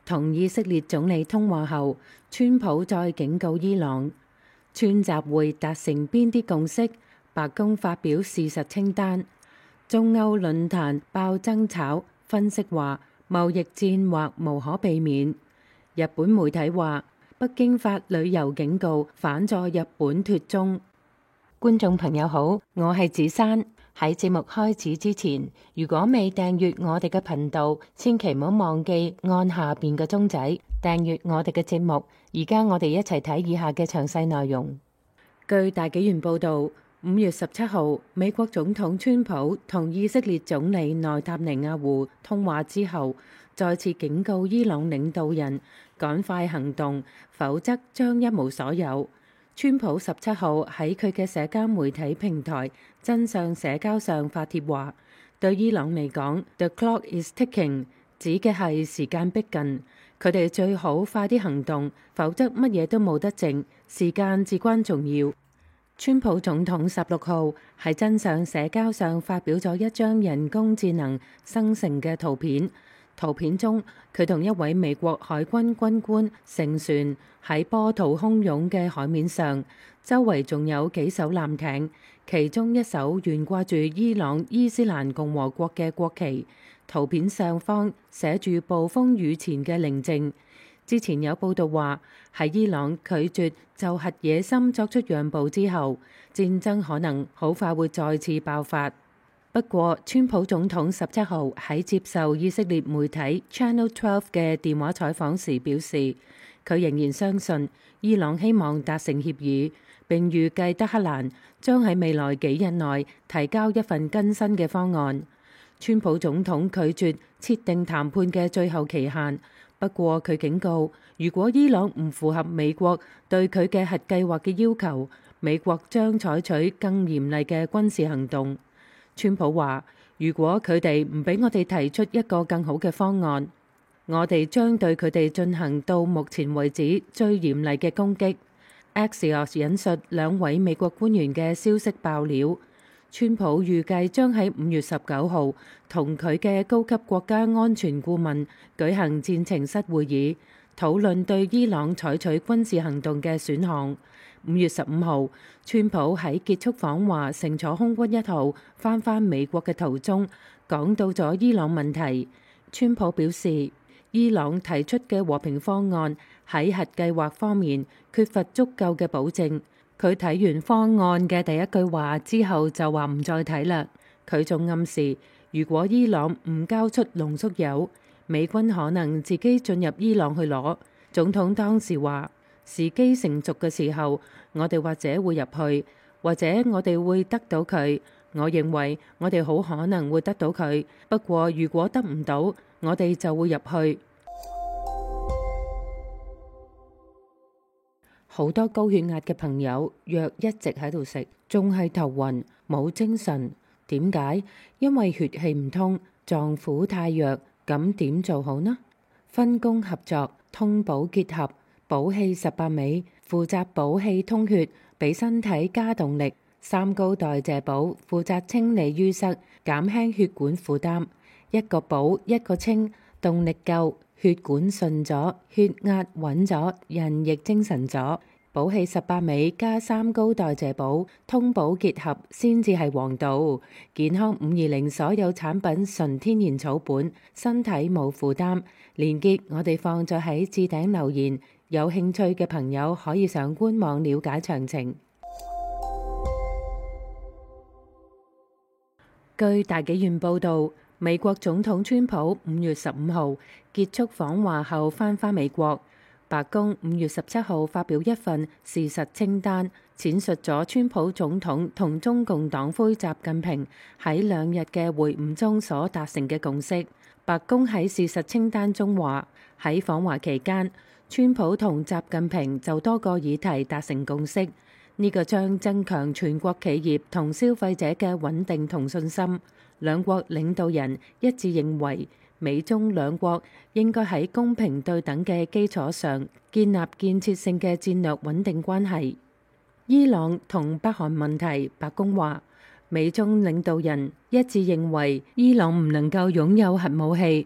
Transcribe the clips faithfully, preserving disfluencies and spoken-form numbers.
同以色列總理通話後，川普再警告伊朗，川習會達成邊啲共識？白宮發表事實清單。中歐論壇爆爭吵，分析話貿易戰或無可避免。日本媒體話北京發旅遊警告，反助日本脫中。觀眾朋友好，我係子珊。喺節目開始之前，如果未訂閱我哋嘅頻道，千祈唔好忘記按下邊嘅鐘仔訂閱我哋嘅節目。而家我哋一齊睇以下嘅詳細內容。據大紀元報導，五月十七號，美國總統川普同以色列總理內塔尼亞胡通話之後，再次警告伊朗領導人趕快行動，否則將一無所有。川普十七號喺佢嘅社交媒體平台真相社交上發帖話，對伊朗嚟講 ，The clock is ticking， 指嘅係時間逼近，佢哋最好快啲行動，否則乜嘢都冇得剩，時間至關重要。川普總統十六號喺真相社交上發表咗一張人工智能生成嘅圖片。圖片中，佢同一位美國海軍軍官乘船喺波濤洶湧嘅海面上，周圍仲有幾艘艦艇，其中一艘懸掛住伊朗伊斯蘭共和國嘅國旗。圖片上方寫住暴風雨前嘅寧靜。之前有報道話，喺伊朗拒絕就核野心作出讓步之後，戰爭可能好快會再次爆發。不過，川普總統十七號喺接受以色列媒體 Channel twelve 嘅電話採訪時表示，佢仍然相信伊朗希望達成協議，並預計德黑蘭將喺未來幾日內提交一份更新嘅方案。川普總統拒絕設定談判嘅最後期限，不過佢警告，如果伊朗唔符合美國對佢嘅核計劃嘅要求，美國將採取更嚴厲嘅軍事行動。川普話，如果佢哋唔俾我哋提出一個更好嘅方案，我哋將對佢哋進行到目前為止最嚴厲嘅攻擊。Axios 引述兩位美國官員嘅消息爆料，川普預計將喺五月十九號同佢嘅高級國家安全顧問舉行戰情室會議，討論對伊朗採取軍事行動嘅選項。五月十五號，川普喺結束訪華乘坐空軍一號返返美國嘅途中，講到咗伊朗問題。川普表示，伊朗提出嘅和平方案喺核計劃方面缺乏足夠嘅保證。佢睇完方案嘅第一句話之後就話唔再睇啦。佢仲暗示，如果伊朗唔交出濃縮鈾，美軍可能自己進入伊朗去攞。總統當時話，時機成熟嘅時候，我哋或者會入去，或者我哋會得到佢。我認為我哋好可能會得到佢，不過如果得唔到，我哋就會入去。好多高血壓嘅朋友藥一直喺度食，仲係頭暈冇精神。點解？因為血氣唔通，臟腑太弱。咁點做好呢？分工合作，通補結合。補氣十八味負責補氣通血，俾身體加動力；三高代謝補負責清理淤塞，減輕血管負擔。一個補一個清，動力夠，血管順咗，血壓穩咗，人亦精神咗。補氣十八味加三高代謝補，通補結合先至係王道。健康五二零所有產品純天然草本，身體冇負擔。連結我哋放咗喺置頂留言。有興趣嘅朋友可以上官網了解詳情。據大紀元報導，美國總統川普五月十五號結束訪華後返返美國。白宮五月十七號發表一份事實清單，闡述咗川普總統同中共黨魁習近平喺兩日嘅會晤中所達成嘅共識。白宮喺事實清單中話，喺訪華期間，川普同習近平就多個議題達成共識，呢個將增強全國企業同消費者嘅穩定同信心。兩國領導人一致認為，美中兩國應該喺公平對等嘅基礎上建立建設性嘅戰略穩定關係。伊朗同北韓問題，白宮話，美中領導人一致認為伊朗唔能夠擁有核武器。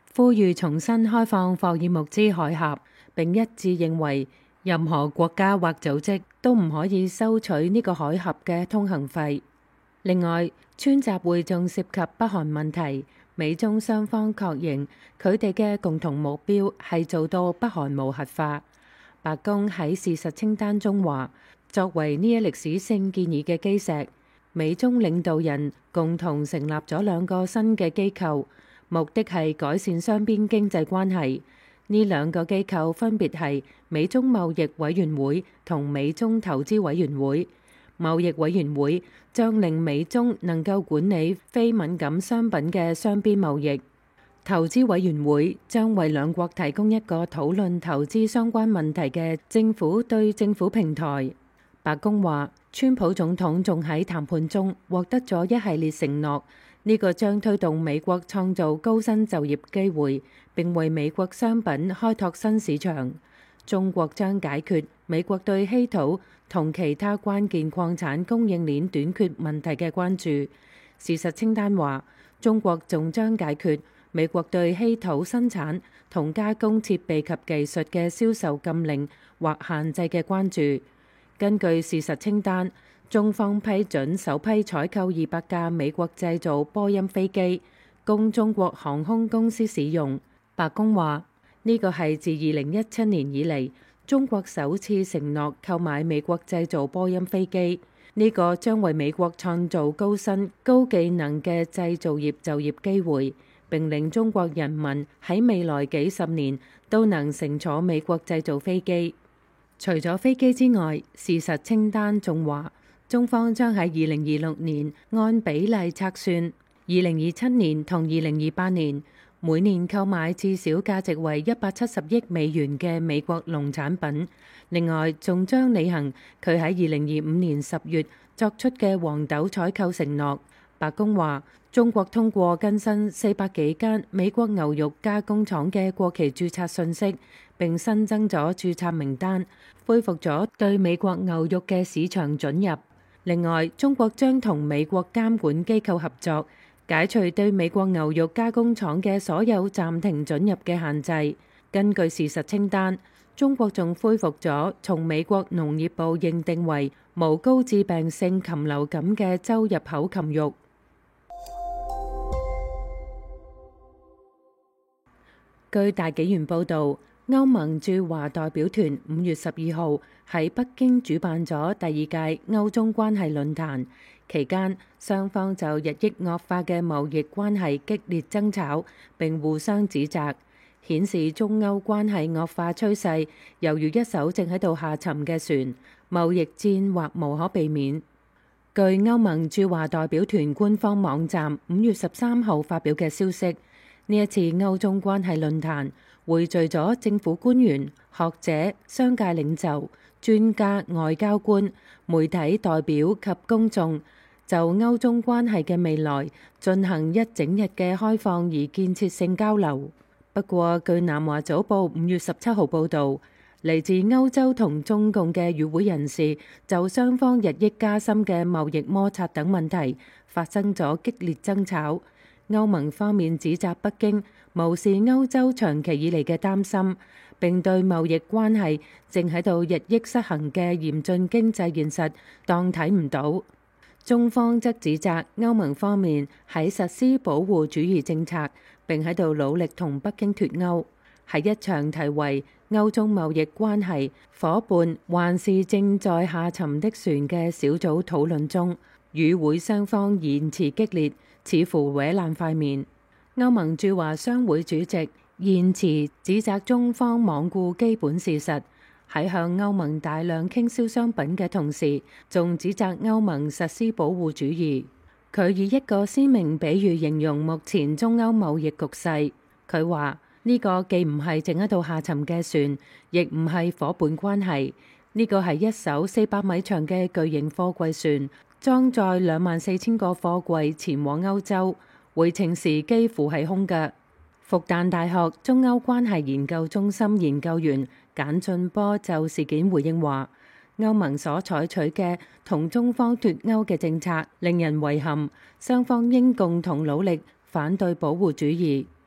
呼籲重新開放霍爾木茲海峽，並一致認為任何國家或組織都唔可以收取呢個海峽嘅通行費。另外，川習會仲涉及北韓問題，美中雙方確認佢哋嘅共同目標係做到北韓無核化。白宮喺事實清單中話，作為呢一歷史性建議嘅基石，美中領導人共同成立咗兩個新嘅機構，目的係改善雙邊經濟關係。呢兩個機構分別係美中貿易委員會同美中投資委員會。貿易委員會將令美中能夠管理非敏感商品嘅雙邊貿易。投資委員會將為兩國提供一個討論投資相關問題嘅政府對政府平台。白宮話，川普總統仲喺談判中獲得咗一系列承諾，呢個將推動美國創造高薪就業機會，並為美國商品開拓新市場。中國將解決美國對稀土同其他關鍵礦產供應鏈短缺問題嘅關注。事實清單話，中國仲將解決美國對稀土生產同加工設備及技術嘅銷售禁令或限制嘅關注。根據事實清單，中方批准首批採購二百架美國製造波音飛機，供中國航空公司使用。白宮話，呢個係自二零一七年以嚟中國首次承諾購買美國製造波音飛機，呢個將為美國創造高薪高技能嘅製造業就業機會，並令中國人民喺未來幾十年都能乘坐美國製造飛機。除咗飛機之外，事實清單仲話，中方將喺二零二六年按比例測算，二零二七年同二零二八年每年購買至少價值為一百七十億美元嘅美國農產品。另外，仲將履行佢喺二零二五年十月作出嘅黃豆採購承諾。白宮話，中國通過更新四百幾間美國牛肉加工廠嘅過期註冊信息，並新增咗註冊名單，恢復咗對美國牛肉嘅市場准入。另外，中國將同美國監管機構合作，解除對美國牛肉加工廠嘅所有暫停准入嘅限制。根據事實清單，中國仲恢復咗從美國農業部認定為無高致病性禽流感嘅州入口禽肉。據大紀元報導，歐盟駐華代表團五月十二號喺北京主辦咗第二屆歐中關係論壇，期間雙方就日益惡化嘅貿易關係激烈爭吵，並互相指責，顯示中歐關係惡化趨勢猶如一艘正喺度下沉嘅船，貿易戰或無可避免。據歐盟駐華代表團官方網站五月十三號發表嘅消息，呢一次歐中關係論壇匯聚咗政府官員、學者、商界領袖、專家、外交官、媒體代表及公眾，就歐中關係嘅未來進行一整日嘅開放而建設性交流。不過，據南華早報五月十七號報導，嚟自歐洲同中共嘅與會人士就雙方日益加深嘅貿易摩擦等問題發生咗激烈爭吵。歐盟方面指責北京無視歐洲長期以嚟嘅擔心，並對貿易關係正喺度日益失衡嘅嚴峻經濟現實當睇唔到。中方則指責歐盟方面喺實施保護主義政策，並喺度努力同北京脫歐。喺一場題為歐中貿易關係夥伴還是正在下沉的船嘅小組討論中，與會雙方言辭激烈，似乎搲爛塊面。歐盟駐華商會主席言辭指責中方罔顧基本事實，喺向歐盟大量傾銷商品嘅同時，仲指責歐盟實施保護主義。佢以一個鮮明比喻形容目前中歐貿易局勢。佢話呢個既唔係正喺度下沉嘅船，亦唔係夥伴關係，呢個係一艘四百米長嘅巨型貨櫃船，裝載兩萬四千個貨櫃前往歐洲，回程時幾乎係空嘅。復旦大學中歐關係研究中心研究員簡俊波就事件回應話，歐盟所採取嘅同中方脫歐嘅政策令人遺憾，雙方應共同努力反對保護主義。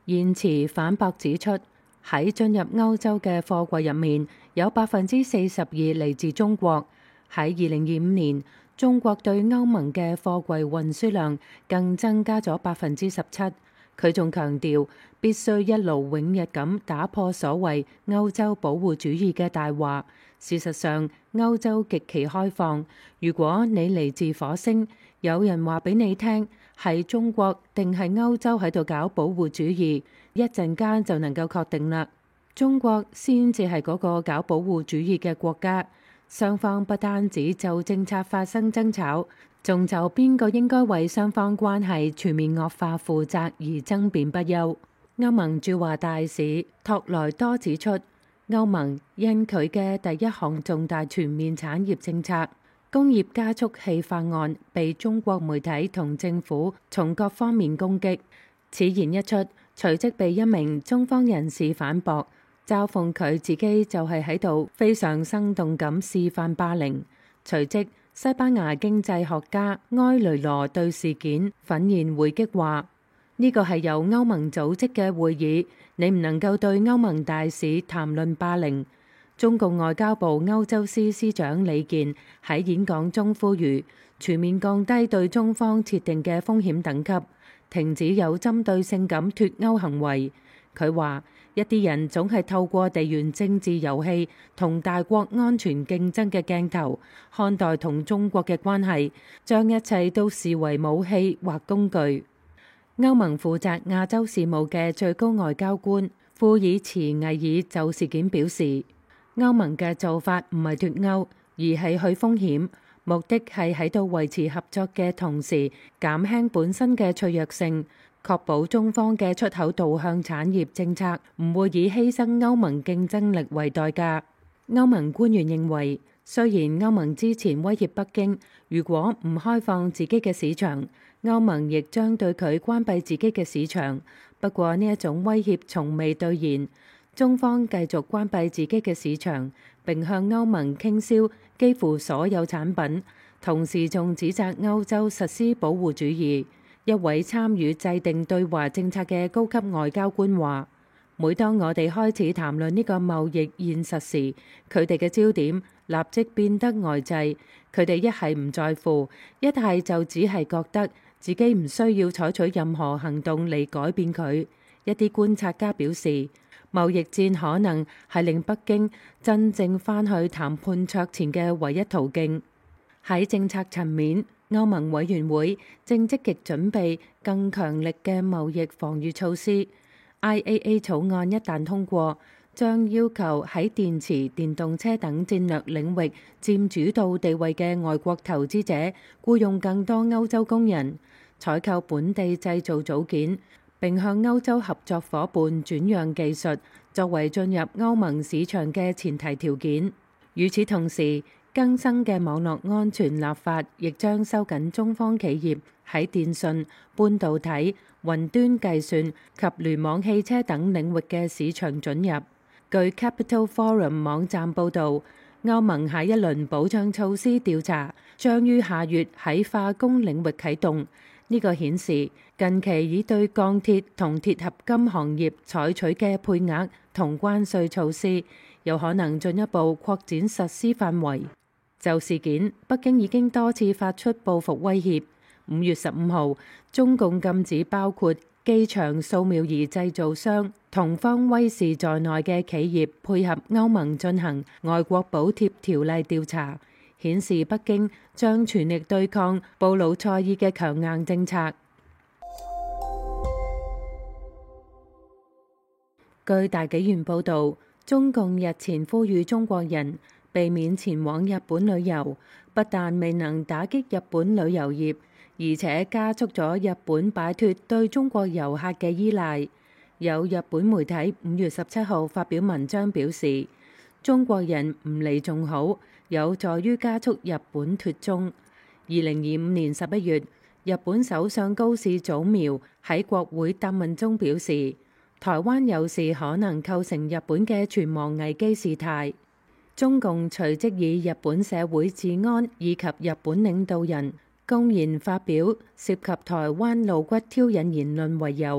言辭反駁指出，喺進入歐洲嘅貨櫃入面，有百分之四十二嚟自中國。喺二零二五年，中國對歐盟嘅貨櫃運輸量更增加咗百分之十七。佢仲強調，必須一勞永逸咁打破所謂歐洲保護主義嘅大話。事實上，歐洲極其開放。如果你嚟自火星，有人話俾你聽係中國定係歐洲喺度搞保護主義，一陣間就能夠確定啦。中國先至係嗰個搞保護主義嘅國家。雙方不單止就政策發生爭吵，仲就邊個應該為雙方關係全面惡化負責而爭辯不休。歐盟駐華大使托萊多指出，歐盟因佢嘅第一項重大全面產業政策工業加速器法案被中國媒體同政府從各方面攻擊。此言一出，隨即被一名中方人士反駁，嘲諷佢自己就係喺度非常生動咁示範霸凌。隨即，西班牙經濟學家埃雷羅對事件憤然回擊話：呢個係由歐盟組織嘅會議，你唔能夠對歐盟大使談論霸凌。中共外交部歐洲司司長李健喺演講中呼籲全面降低對中方設定嘅風險等級，停止有針對性咁脫歐行為。佢話：一啲人總係透過地緣政治遊戲同大國安全競爭嘅鏡頭看待同中國嘅關係，將一切都視為武器或工具。歐盟負責亞洲事務嘅最高外交官庫爾茨魏爾就事件表示，歐盟嘅做法唔係脫歐，而係去風險，目的係喺度維持合作嘅同時減輕本身嘅脆弱性，確保中方嘅出口導向產業政策唔會以犧牲歐盟競爭力為代價。歐盟官員認為，雖然歐盟之前威脅北京，如果唔開放自己嘅市場，歐盟亦將對佢關閉自己嘅市場。不過呢一種威脅從未兌現，中方繼續關閉自己嘅市場，並向歐盟傾銷幾乎所有產品，同時仲指責歐洲實施保護主義。一位參與制定對華政策嘅高級外交官話：每當我哋開始談論呢個貿易現實時，佢哋嘅焦點立即變得呆滯。佢哋一係唔在乎，一係就只係覺得自己唔需要採取任何行動嚟改變佢。一啲觀察家表示，貿易戰可能係令北京真正返去談判桌前嘅唯一途徑。喺政策層面，歐盟委員會正積極準備更強力嘅貿易防禦措施。I A A 草案一旦通過，將要求喺電池、電動車等戰略領域佔主導地位嘅外國投資者僱用更多歐洲工人，採購本地製造組件，並向歐洲合作伙伴轉讓技術，作為進入歐盟市場嘅前提條件。與此同時，更新嘅網絡安全立法亦將收緊中方企業喺電信、半導體、雲端計算及聯網汽車等領域嘅市場准入。據 Capital Forum 網站報導，歐盟下一輪保障措施調查將於下月喺化工領域啟動。呢個顯示近期已對鋼鐵同鐵合金行業採取嘅配額同關稅措施，有可能進一步擴展實施範圍。就事件，北京已經多次發出報復威脅。五月十五號，中共禁止包括機場掃描儀製造商同方威視在內嘅企業配合歐盟進行外國補貼條例調查，顯示北京將全力對抗布魯塞爾嘅強硬政策。據大紀元報導，中共日前呼籲中國人避免前往日本旅遊，不但未能打擊日本旅遊業，而且加速咗日本擺脫對中國遊客嘅依賴。有日本媒體五月十七號發表文章表示，中國人唔嚟仲好，有助於加速日本脫中。二零二五年十一月，日本首相高市早苗喺國會答問中表示，台灣有事可能構成日本嘅存亡危機事態。中共隨即以日本社會治安以及日本領導人公然發表涉及台灣露骨挑釁言論為由，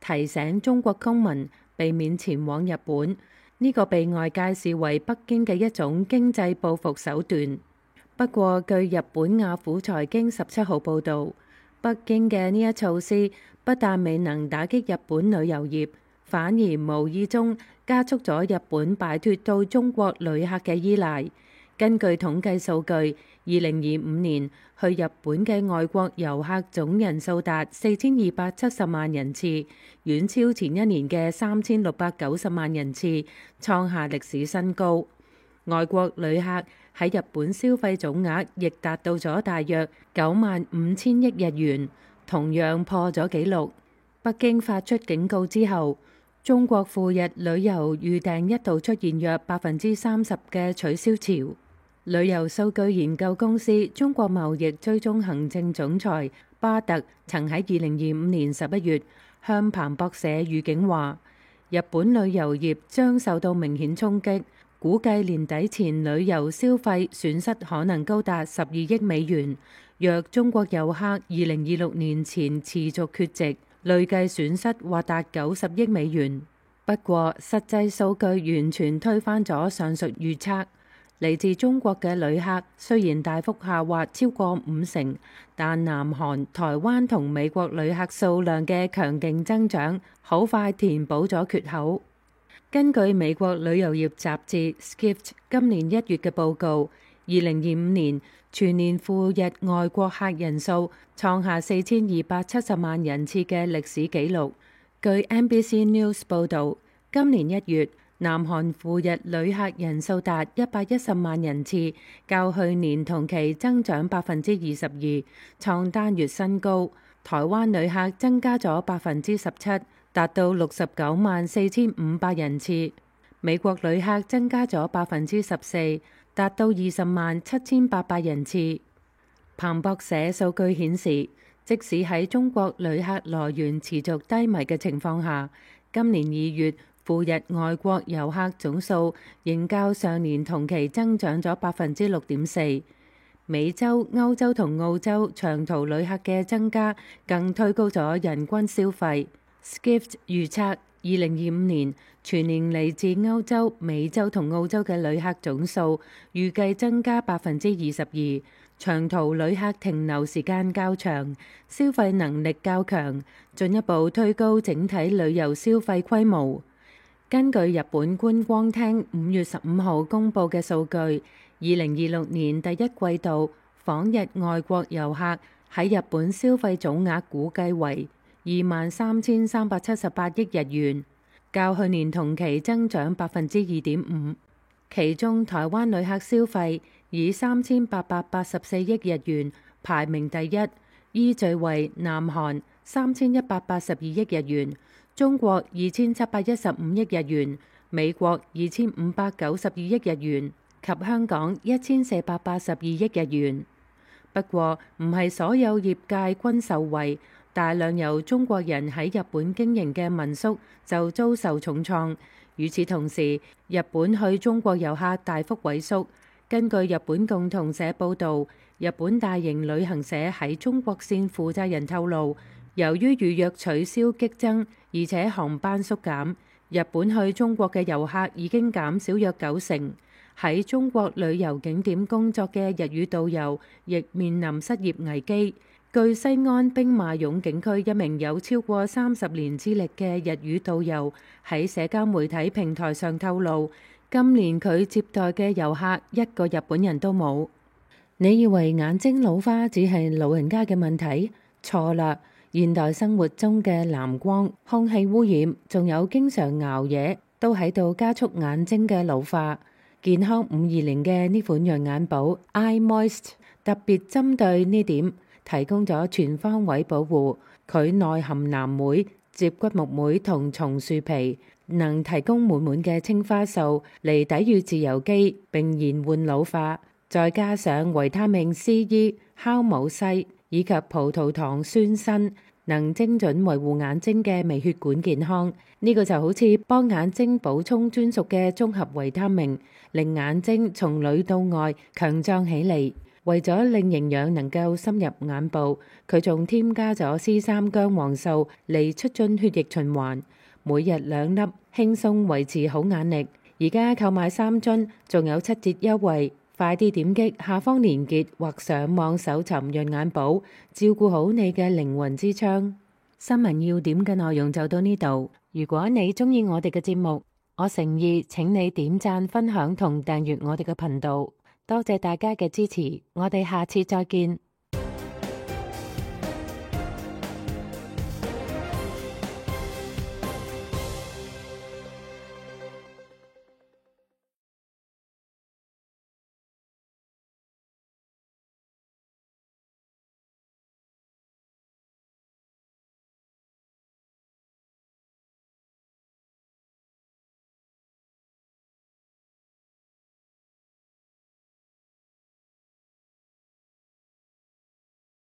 提醒中國公民避免前往日本。呢個被外界視為北京嘅一種經濟報復手段。不過，據日本雅虎財經十七號報導，北京嘅呢一措施不但未能打擊日本旅遊業，反而無意中加速咗日本擺脫到中國旅客嘅依賴。根據統計數據，二零二五年去日本嘅外國遊客總人數達四千二百七十萬人次，遠超前一年嘅三千六百九十萬人次，創下歷史新高。外國旅客喺日本消費總額亦達到咗大約九萬五千億日元，同樣破咗紀錄。北京發出警告之後，中國赴日旅遊預訂一度出現約百分之三十嘅取消潮。旅遊數據研究公司中國貿易追蹤行政總裁巴特曾喺二零二五年十一月向彭博社預警話，日本旅遊業將受到明顯衝擊，估計年底前旅遊消費損失可能高達十二億美元。若中國遊客二零二六年前持續缺席，累計損失或達九十億美元。不過，實際數據完全推翻咗上述預測。嚟自中國嘅旅客雖然大幅下滑超過五成，但南韓、台灣同美國旅客數量嘅強勁增長，好快填補咗缺口。根據美國旅遊業雜誌 Skift 今年一月嘅報告，二零二五年全年赴日外國客人數創下四千二百七十萬人次嘅歷史紀錄。據 N B C News 報導，今年一月，南韓赴日旅客人數達一百一十萬人次，較去年同期增長百分之二十二，創單月新高。台灣旅客增加咗百分之十七，達到六十九萬四千五百人次。美國旅客增加咗百分之十四，達到二十萬七千八百人次。彭博社數據顯示，即使喺中國旅客來源持續低迷嘅情況下，今年二月赴日外國遊客總數仍較上年同期增長咗百分之六點四。美洲、歐洲同澳洲長途旅客嘅增加更推高咗人均消費。Skift 預測，二零二五年全年嚟自歐洲、美洲同澳洲嘅旅客總數預計增加百分之二十二。長途旅客停留時間較長，消費能力較強，進一步推高整體旅遊消費規模。根據日本觀光廳五月十五號公佈嘅數據，二零二六年第一季度訪日外國遊客喺日本消費總額估計為二萬三千三百七十八億日元，較去年同期增長百分之二點五。其中台灣旅客消費以三千八百八十四億日元排名第一，依序為南韓三千一百八十二億日元。中國二千七百一十五億日元，美國二千五百九十二億日元及香港一千四百八十二億日元。不過，唔係所有業界均受惠，大量由中國人喺日本經營嘅民宿就遭受重創。與此同時，日本去中國遊客大幅萎縮。根據日本共同社報導，日本大型旅行社喺中國線負責人透露，由於預約取消激增，而且航班縮減，日本去中國嘅遊客已經減少約九成。喺中國旅遊景點工作嘅日語導遊亦面臨失業危機。據西安兵馬俑景區一名有超過三十年資歷嘅日語導遊喺社交媒體平台上透露，今年佢接待嘅遊客一個日本人都冇。你以為眼睛老花只係老人家嘅問題？錯啦！現代生活中嘅藍光、空氣污染，仲有經常熬夜，都喺度加速眼睛嘅老化。健康五二零嘅呢款養眼寶 Eye Moist 特別針對呢點，提供咗全方位保護。佢內含藍莓、接骨木莓同松樹皮，能提供滿滿嘅青花素嚟抵禦自由基並延緩老化。再加上維他命 C、E、酵母硒以及葡萄糖酸鋅，能精準維護眼睛嘅微血管健康。呢、這個就好似幫眼睛補充專屬嘅綜合維他命，令眼睛從裏到外強壯起嚟。 為咗令營養能夠深入眼部，佢仲添加咗 C 三薑黃素嚟促進血液循環，每日兩粒，輕鬆維持好眼力。而家購買三樽，仲有七折優惠，快啲點擊下方連結或上網搜尋潤眼寶，照顧好你嘅靈魂之窗。新聞要點嘅內容就到呢度。如果你鍾意我哋嘅節目，我誠意請你點讚、分享同訂閱我哋嘅頻道。多謝大家嘅支持，我哋下次再見。